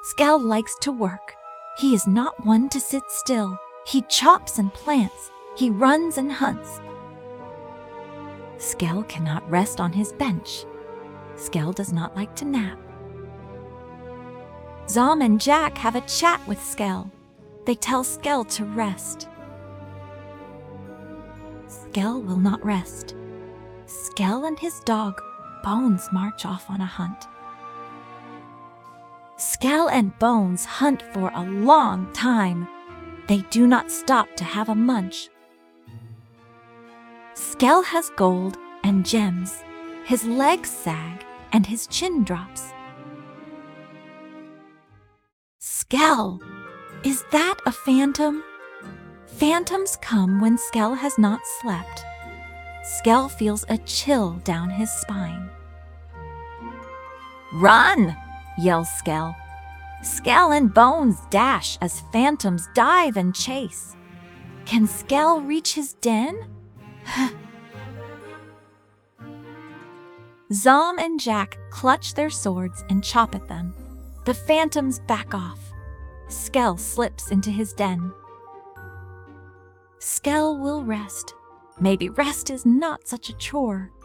Skell likes to work. He is not one to sit still. He chops and plants. He runs and hunts. Skell cannot rest on his bench. Skell does not like to nap. Zom and Jack have a chat with Skell. They tell Skell to rest. Skell will not rest. Skell and his dog, Bones, march off on a hunt. Skell and Bones hunt for a long time. They do not stop to have a munch. Skell has gold and gems. His legs sag and his chin drops. Skell! Is that a phantom? Phantoms come when Skell has not slept. Skell feels a chill down his spine. "Run!" yells Skell. Skell and Bones dash as phantoms dive and chase. Can Skell reach his den? Zom and Jack clutch their swords and chop at them. The phantoms back off. Skell slips into his den. Skell will rest. Maybe rest is not such a chore.